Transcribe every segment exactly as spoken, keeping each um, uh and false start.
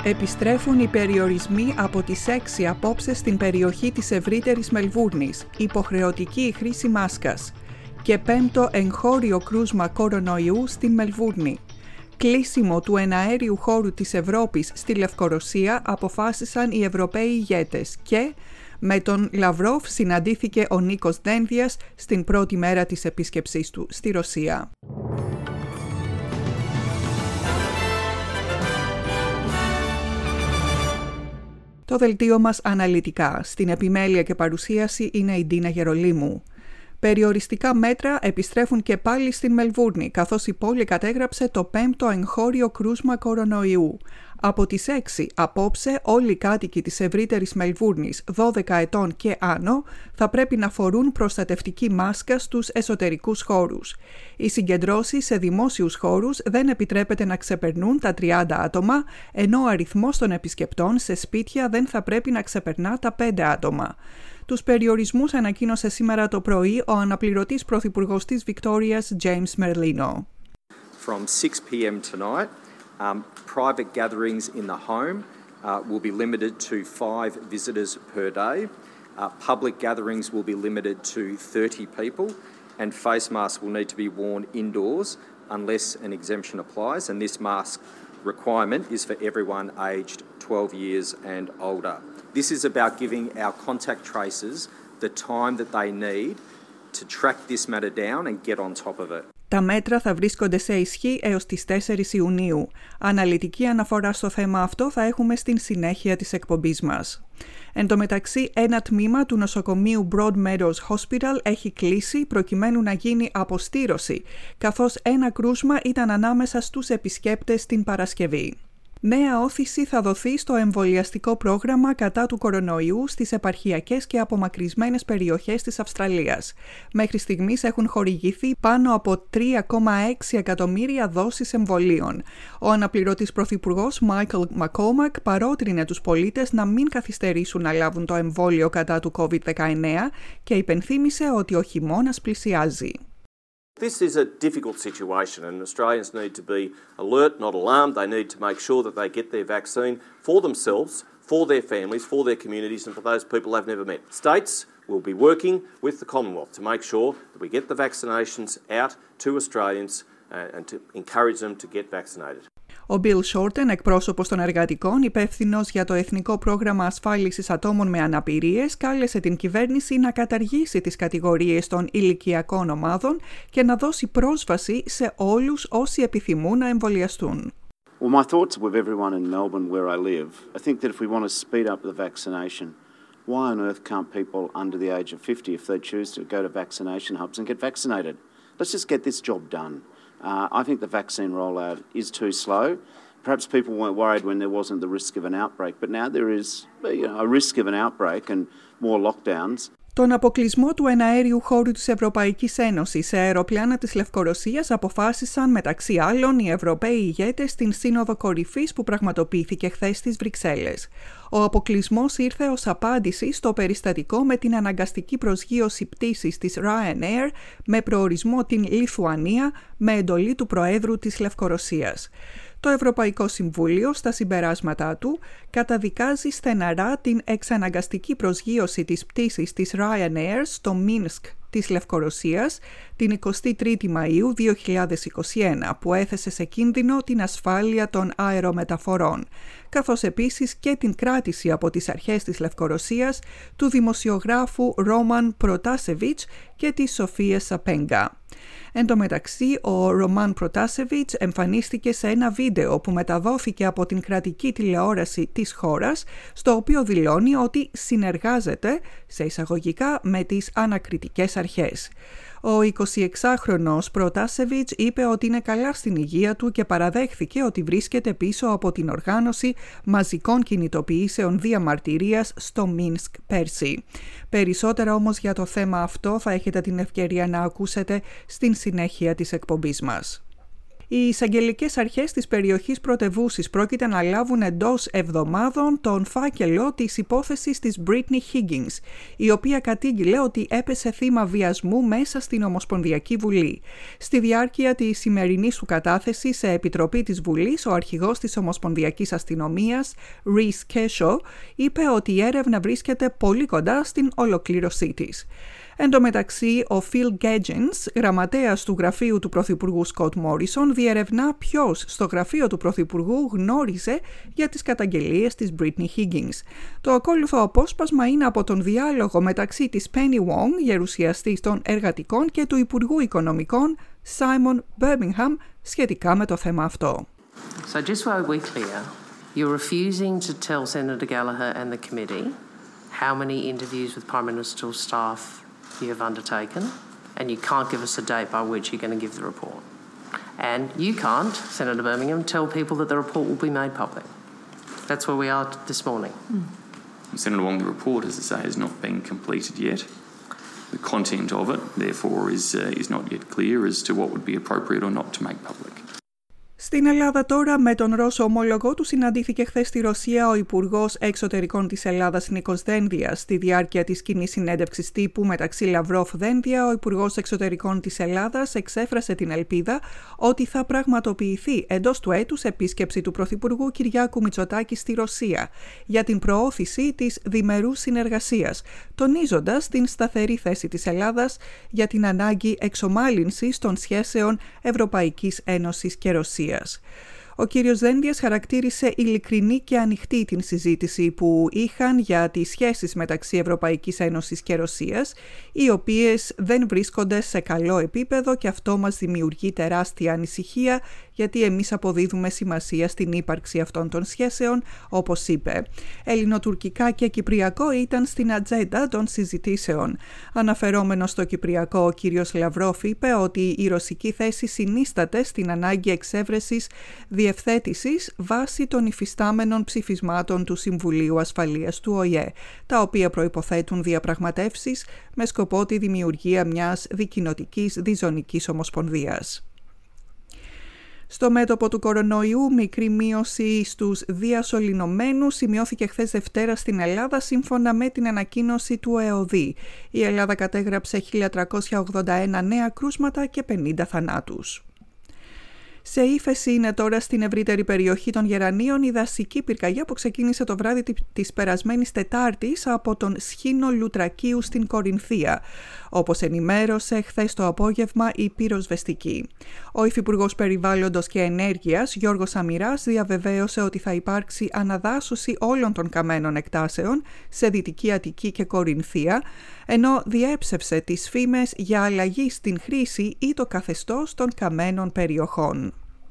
Επιστρέφουν οι περιορισμοί από τις έξι απόψε στην περιοχή της ευρύτερης Μελβούρνης, υποχρεωτική η χρήση μάσκας και πέμπτο εγχώριο κρούσμα κορονοϊού στην Μελβούρνη. Κλείσιμο του εναέριου χώρου της Ευρώπης στη Λευκορωσία αποφάσισαν οι Ευρωπαίοι ηγέτες και με τον Λαυρόφ συναντήθηκε ο Νίκος Δένδιας στην πρώτη μέρα της επίσκεψής του στη Ρωσία. Το δελτίο μας αναλυτικά. Στην επιμέλεια και παρουσίαση είναι η Ντίνα Γερολίμου. Περιοριστικά μέτρα επιστρέφουν και πάλι στην Μελβούρνη, καθώς η πόλη κατέγραψε το πέμπτο εγχώριο κρούσμα κορονοϊού. Από τις έξι απόψε όλοι οι κάτοικοι της ευρύτερης Μελβούρνης δώδεκα ετών και άνω θα πρέπει να φορούν προστατευτική μάσκα στους εσωτερικούς χώρους. Οι συγκεντρώσεις σε δημόσιους χώρους δεν επιτρέπεται να ξεπερνούν τα τριάντα άτομα, ενώ ο αριθμός των επισκεπτών σε σπίτια δεν θα πρέπει να ξεπερνά τα πέντε άτομα. Τους περιορισμούς ανακοίνωσε σήμερα το πρωί ο αναπληρωτής πρωθυπουργός της Βικτόριας, James Merlino. From six p.m. tonight, um, private gatherings in the home uh, will be limited to five visitors per day. Uh, public gatherings will be limited to thirty people, and face masks will need to be worn indoors unless an exemption applies, and this mask requirement is for everyone aged twelve years and older. This is about giving our contact tracers the time that they need to track this matter down and get on top of it. Τα μέτρα θα βρίσκονται σε ισχύ έως τις τέσσερις Ιουνίου. Αναλυτική αναφορά στο θέμα αυτό θα έχουμε στην συνέχεια της εκπομπής μας. Εν τω μεταξύ, ένα τμήμα του νοσοκομείου Broadmeadows Hospital έχει κλείσει προκειμένου να γίνει αποστήρωση, καθώς ένα κρούσμα ήταν ανάμεσα στους επισκέπτες την Παρασκευή. Νέα όθηση θα δοθεί στο εμβολιαστικό πρόγραμμα κατά του κορονοϊού στις επαρχιακές και απομακρυσμένες περιοχές της Αυστραλίας. Μέχρι στιγμής έχουν χορηγηθεί πάνω από τρία κόμμα έξι εκατομμύρια δόσεις εμβολίων. Ο αναπληρωτής πρωθυπουργός Michael McCormack παρότρινε τους πολίτες να μην καθυστερήσουν να λάβουν το εμβόλιο κατά του κόβιντ δεκαεννέα και υπενθύμισε ότι ο χειμώνας πλησιάζει. This is a difficult situation and Australians need to be alert, not alarmed. They need to make sure that they get their vaccine for themselves, for their families, for their communities and for those people they've never met. States will be working with the Commonwealth to make sure that we get the vaccinations out to Australians uh, and to encourage them to get vaccinated. Ο Bill Shorten, εκπρόσωπος των εργατικών, υπεύθυνος για το Εθνικό Πρόγραμμα Ασφάλισης Ατόμων με Αναπηρίες, κάλεσε την κυβέρνηση να καταργήσει τις κατηγορίες των ηλικιακών ομάδων και να δώσει πρόσβαση σε όλους όσοι επιθυμούν να εμβολιαστούν. Well, my thoughts are with everyone in Melbourne where I live. I think that if we want to speed up the vaccination, why on earth can't people under the age of fifty, if they choose to go to vaccination hubs and get vaccinated? Let's just get this job done. Uh, I think the vaccine rollout is too slow. Perhaps people weren't worried when there wasn't the risk of an outbreak, but now there is, you know, a risk of an outbreak and more lockdowns. Τον αποκλεισμό του εναέριου χώρου της Ευρωπαϊκής Ένωσης σε αεροπλάνα της Λευκορωσίας αποφάσισαν μεταξύ άλλων οι Ευρωπαίοι ηγέτες στην Σύνοδο Κορυφής που πραγματοποιήθηκε χθες στις Βρυξέλλες. Ο αποκλεισμός ήρθε ως απάντηση στο περιστατικό με την αναγκαστική προσγείωση πτήσης της Ryanair με προορισμό την Λιθουανία με εντολή του Προέδρου της Λευκορωσίας. Το Ευρωπαϊκό Συμβούλιο στα συμπεράσματά του καταδικάζει στεναρά την εξαναγκαστική προσγείωση της πτήσης της Ryanair στο Μίνσκ της Λευκορωσίας την εικοστή τρίτη Μαΐου δύο χιλιάδες είκοσι ένα που έθεσε σε κίνδυνο την ασφάλεια των αερομεταφορών, καθώς επίσης και την κράτηση από τις αρχές της Λευκορωσίας του δημοσιογράφου Ρόμαν Προτάσεβιτς και της Σοφίας Σαπέγγα. Εν τω μεταξύ, ο Ρωμάν Προτάσεβιτς εμφανίστηκε σε ένα βίντεο που μεταδόθηκε από την κρατική τηλεόραση της χώρας, στο οποίο δηλώνει ότι συνεργάζεται, σε εισαγωγικά, με τις ανακριτικές αρχές. Ο εικοσιεξάχρονος Προτάσεβιτς είπε ότι είναι καλά στην υγεία του και παραδέχθηκε ότι βρίσκεται πίσω από την οργάνωση μαζικών κινητοποιήσεων διαμαρτυρίας στο Μίνσκ πέρσι. Περισσότερα όμως για το θέμα αυτό θα έχετε την ευκαιρία να ακούσετε στην συνέχεια της εκπομπής μας. Οι εισαγγελικές αρχές της περιοχής πρωτευούσης πρόκειται να λάβουν εντός εβδομάδων τον φάκελο της υπόθεσης της Britney Higgins, η οποία κατήγγειλε ότι έπεσε θύμα βιασμού μέσα στην Ομοσπονδιακή Βουλή. Στη διάρκεια της σημερινής του κατάθεσης σε επιτροπή της Βουλής, ο αρχηγός της Ομοσπονδιακής Αστυνομίας, Reece Kesho, είπε ότι η έρευνα βρίσκεται πολύ κοντά στην ολοκλήρωσή της. Εν τω μεταξύ, ο Phil Gadgens, γραμματέας του γραφείου του Πρωθυπουργού Scott Morrison, διερευνά ποιος στο γραφείο του Πρωθυπουργού γνώριζε για τις καταγγελίες της Britney Higgins. Το ακόλουθο απόσπασμα είναι από τον διάλογο μεταξύ της Penny Wong, γερουσιαστής των εργατικών, και του Υπουργού Οικονομικών Simon Birmingham σχετικά με το θέμα αυτό. So just so we're clear, you're refusing to tell Senator Gallagher and the committee how many interviews with Prime Minister's staff you have undertaken, and you can't give us a date by which you're going to give the report. And you can't, Senator Birmingham, tell people that the report will be made public. That's where we are this morning. Mm. Senator Wong, the report, as I say, has not been completed yet. The content of it, therefore, is, uh, is not yet clear as to what would be appropriate or not to make public. Στην Ελλάδα τώρα, με τον Ρώσο ομόλογό του, συναντήθηκε χθες στη Ρωσία ο Υπουργός Εξωτερικών της Ελλάδας Νίκος Δένδιας. Στη διάρκεια της κοινής συνέντευξης τύπου μεταξύ Λαυρόφ-Δένδια, ο Υπουργός Εξωτερικών της Ελλάδας εξέφρασε την ελπίδα ότι θα πραγματοποιηθεί εντός του έτους επίσκεψη του Πρωθυπουργού Κυριάκου Μητσοτάκη στη Ρωσία για την προώθηση της διμερούς συνεργασίας, τονίζοντας την σταθερή θέση της Ελλάδας για την ανάγκη εξομάλυνσης των σχέσεων Ευρωπαϊκής Ένωσης και Ρωσίας. Ο κύριος Δένδιας χαρακτήρισε ειλικρινή και ανοιχτή την συζήτηση που είχαν για τις σχέσεις μεταξύ Ευρωπαϊκής Ένωσης και Ρωσίας, οι οποίες δεν βρίσκονται σε καλό επίπεδο, και αυτό μας δημιουργεί τεράστια ανησυχία, γιατί εμείς αποδίδουμε σημασία στην ύπαρξη αυτών των σχέσεων, όπως είπε. Ελληνοτουρκικά και κυπριακό ήταν στην ατζέντα των συζητήσεων. Αναφερόμενος στο κυπριακό, ο κύριος Λαυρόφ είπε ότι η ρωσική θέση συνίσταται στην ανάγκη εξέβρεσης διευθέτησης βάσει των υφιστάμενων ψηφισμάτων του Συμβουλίου Ασφαλείας του Ο Η Ε, τα οποία προϋποθέτουν διαπραγματεύσεις με σκοπό τη δημιουργία μιας δικοινοτικής διζωνικής ομοσπονδίας. Στο μέτωπο του κορονοϊού, μικρή μείωση στους διασωληνωμένους σημειώθηκε χθες Δευτέρα στην Ελλάδα, σύμφωνα με την ανακοίνωση του ΕΟΔΗ. Η Ελλάδα κατέγραψε χίλια τριακόσια ογδόντα ένα νέα κρούσματα και πενήντα θανάτους. Σε ύφεση είναι τώρα στην ευρύτερη περιοχή των Γερανίων η δασική πυρκαγιά που ξεκίνησε το βράδυ της περασμένης Τετάρτης από τον σχήνο Λουτρακίου στην Κορινθία, όπως ενημέρωσε χθες το απόγευμα η πυροσβεστική. Ο Υφυπουργός Περιβάλλοντος και Ενέργειας Γιώργος Αμυράς διαβεβαίωσε ότι θα υπάρξει αναδάσωση όλων των καμένων εκτάσεων σε Δυτική Αττική και Κορινθία, ενώ διέψευσε τις φήμες για αλλαγή στην χρήση ή το καθεστώς των καμένων περιοχών.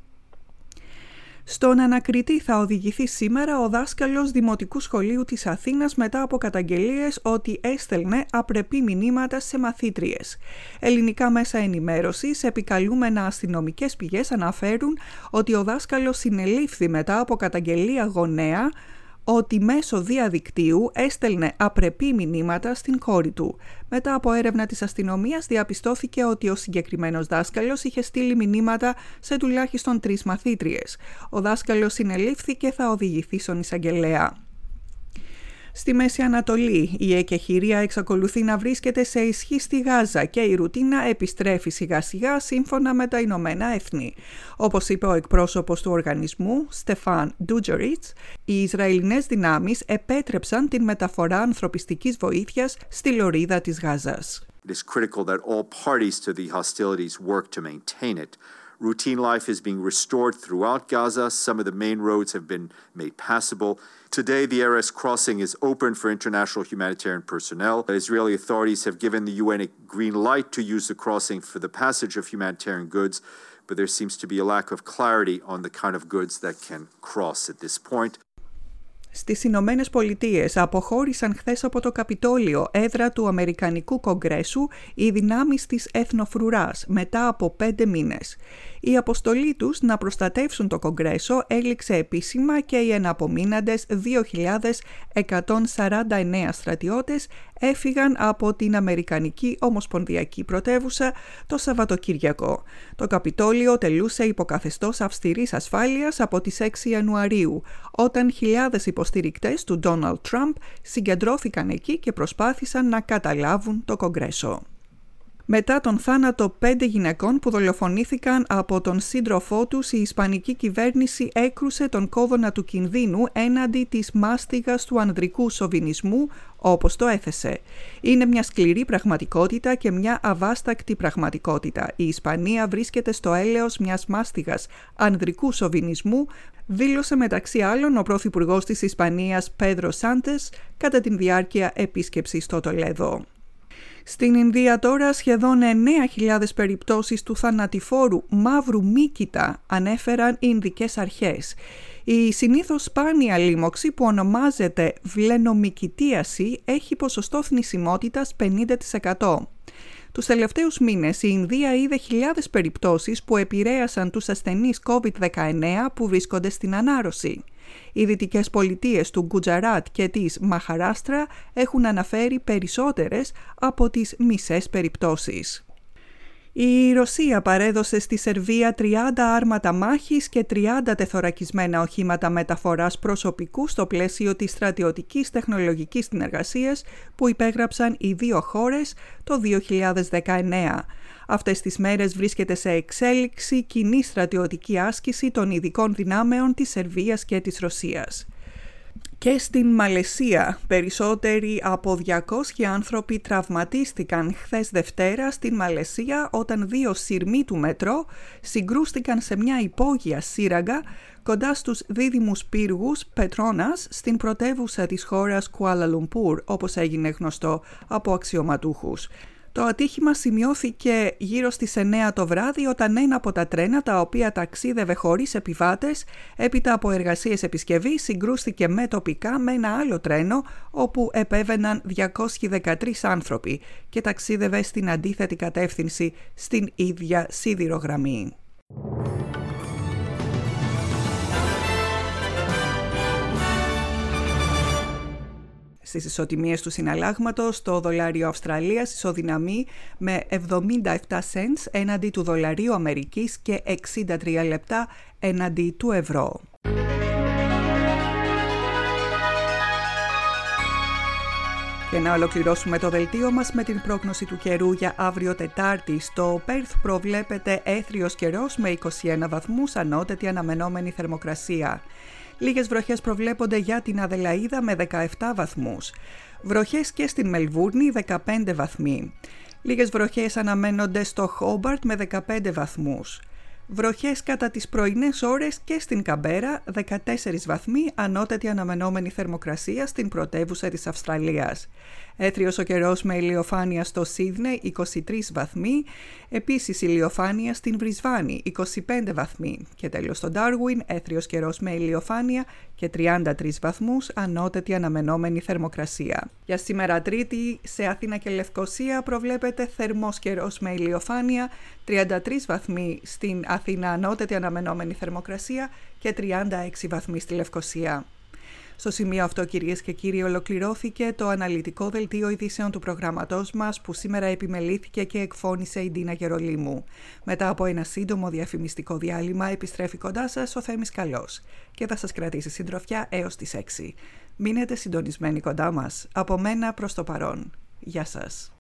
Στον ανακριτή θα οδηγηθεί σήμερα ο δάσκαλος Δημοτικού Σχολείου της Αθήνας μετά από καταγγελίες ότι έστελνε απρεπή μηνύματα σε μαθήτριες. Ελληνικά μέσα ενημέρωσης, επικαλούμενα αστυνομικές πηγές, αναφέρουν ότι ο δάσκαλος συνελήφθη μετά από καταγγελία γονέα ότι μέσω διαδικτύου έστελνε απρεπή μηνύματα στην κόρη του. Μετά από έρευνα της αστυνομίας διαπιστώθηκε ότι ο συγκεκριμένος δάσκαλος είχε στείλει μηνύματα σε τουλάχιστον τρεις μαθήτριες. Ο δάσκαλος συνελήφθη και θα οδηγηθεί στον εισαγγελέα. Στη Μέση Ανατολή, η εκεχηρία εξακολουθεί να βρίσκεται σε ισχύ στη Γάζα και η ρουτίνα επιστρέφει σιγά σιγά σύμφωνα με τα Ηνωμένα Έθνη. Όπως είπε ο εκπρόσωπος του οργανισμού, Στεφάν Ντούτζεριτς, οι Ισραηλινές δυνάμεις επέτρεψαν την μεταφορά ανθρωπιστικής βοήθειας στη λωρίδα της Γάζας. It is critical that all parties to the hostilities work to maintain it. Routine life is being restored throughout Gaza. Some of the main roads have been made passable. Today, the Erez crossing is open for international humanitarian personnel. The Israeli authorities have given the U N a green light to use the crossing for the passage of humanitarian goods, but there seems to be a lack of clarity on the kind of goods that can cross at this point. Στις Ηνωμένες Πολιτείες αποχώρησαν χθες από το Καπιτόλιο, έδρα του Αμερικανικού Κογκρέσου, οι δυνάμεις της Εθνοφρουράς μετά από πέντε μήνες. Η αποστολή τους να προστατεύσουν το Κογκρέσο έληξε επίσημα και οι εναπομείναντες δύο χιλιάδες εκατόν σαράντα εννέα στρατιώτες έφυγαν από την Αμερικανική Ομοσπονδιακή Πρωτεύουσα το Σαββατοκύριακο. Το Καπιτόλιο τελούσε υποκαθεστώς αυστηρής ασφάλειας από τις έξι Ιανουαρίου, όταν χιλιάδες υποστηρικτές του Ντόναλντ Τραμπ συγκεντρώθηκαν εκεί και προσπάθησαν να καταλάβουν το Κογκρέσο. Μετά τον θάνατο πέντε γυναικών που δολοφονήθηκαν από τον σύντροφό τους, η Ισπανική κυβέρνηση έκρουσε τον κόδωνα του κινδύνου έναντι της μάστιγας του ανδρικού σοβινισμού, όπως το έθεσε. Είναι μια σκληρή πραγματικότητα και μια αβάστακτη πραγματικότητα. Η Ισπανία βρίσκεται στο έλεος μιας μάστιγας ανδρικού σοβινισμού, δήλωσε μεταξύ άλλων ο πρωθυπουργός της Ισπανίας Πέδρο Σάντες κατά την διάρκεια επίσκεψης στο Τολέδο. Στην Ινδία τώρα σχεδόν εννέα χιλιάδες περιπτώσεις του θανατηφόρου μαύρου μύκητα ανέφεραν οι Ινδικές αρχές. Η συνήθως σπάνια λίμωξη που ονομάζεται βλενομυκητίαση έχει ποσοστό θνησιμότητας πενήντα τοις εκατό. Τους τελευταίους μήνες η Ινδία είδε χιλιάδες περιπτώσεις που επηρέασαν τους ασθενείς κόβιντ δεκαεννέα που βρίσκονται στην ανάρρωση. Οι δυτικές πολιτείες του Γκουτζαράτ και της Μαχαράστρα έχουν αναφέρει περισσότερες από τις μισές περιπτώσεις. Η Ρωσία παρέδωσε στη Σερβία τριάντα άρματα μάχης και τριάντα τεθωρακισμένα οχήματα μεταφοράς προσωπικού στο πλαίσιο της στρατιωτικής τεχνολογικής συνεργασίας που υπέγραψαν οι δύο χώρες το δύο χιλιάδες δεκαεννέα. Αυτές τις μέρες βρίσκεται σε εξέλιξη κοινή στρατιωτική άσκηση των ειδικών δυνάμεων της Σερβίας και της Ρωσίας. Και στην Μαλαισία, περισσότεροι από διακόσιοι άνθρωποι τραυματίστηκαν χθες Δευτέρα στην Μαλαισία όταν δύο σειρμοί του μετρό συγκρούστηκαν σε μια υπόγεια σύραγγα κοντά στους δίδυμους πύργους Πετρόνας στην πρωτεύουσα της χώρας Κουάλα Λουμπούρ, όπως έγινε γνωστό από αξιωματούχους. Το ατύχημα σημειώθηκε γύρω στις εννέα το βράδυ όταν ένα από τα τρένα τα οποία ταξίδευε χωρίς επιβάτες έπειτα από εργασίες επισκευής συγκρούστηκε με τοπικά με ένα άλλο τρένο όπου επέβαιναν διακόσιοι δεκατρείς άνθρωποι και ταξίδευε στην αντίθετη κατεύθυνση στην ίδια σιδηρογραμμή. Στις ισοτιμίες του συναλλάγματος, το δολάριο Αυστραλίας ισοδυναμεί με εβδομήντα επτά σεντς έναντι του δολαρίου Αμερικής και εξήντα τρία λεπτά έναντι του ευρώ. Και να ολοκληρώσουμε το δελτίο μας με την πρόγνωση του καιρού για αύριο Τετάρτη. Στο Πέρθ προβλέπεται έθριος καιρός με είκοσι ένα βαθμούς, ανώτατη αναμενόμενη θερμοκρασία. Λίγες βροχές προβλέπονται για την Αδελαΐδα με δεκαεπτά βαθμούς. Βροχές και στην Μελβούρνη δεκαπέντε βαθμοί. Λίγες βροχές αναμένονται στο Χόμπαρτ με δεκαπέντε βαθμούς. Βροχές κατά τις πρωινές ώρες και στην Καμπέρα δεκατέσσερις βαθμοί, ανώτατη αναμενόμενη θερμοκρασία στην πρωτεύουσα της Αυστραλίας. Έθριος ο καιρός με ηλιοφάνεια στο Σίδνεϊ είκοσι τρεις βαθμοί, επίσης ηλιοφάνεια στην Μπρισβάνη είκοσι πέντε βαθμοί και τέλος στο Ντάρουιν έθριος καιρός με ηλιοφάνεια και τριάντα τρεις βαθμούς, ανώτατη αναμενόμενη θερμοκρασία. Για σήμερα Τρίτη σε Αθήνα και Λευκοσία προβλέπεται θερμός καιρός με ηλιοφάνεια, τριάντα τρεις βαθμοί στην Αθήνα, ανώτατη αναμενόμενη θερμοκρασία και τριάντα έξι βαθμοί στη Λευκοσία. Στο σημείο αυτό, κυρίες και κύριοι, ολοκληρώθηκε το αναλυτικό δελτίο ειδήσεων του προγράμματός μας που σήμερα επιμελήθηκε και εκφώνησε η Ντίνα Γερολίμου. Μετά από ένα σύντομο διαφημιστικό διάλειμμα επιστρέφει κοντά σας ο Θέμης Καλός και θα σας κρατήσει συντροφιά έως τις έξι. Μείνετε συντονισμένοι κοντά μας. Από μένα προς το παρόν. Γεια σας.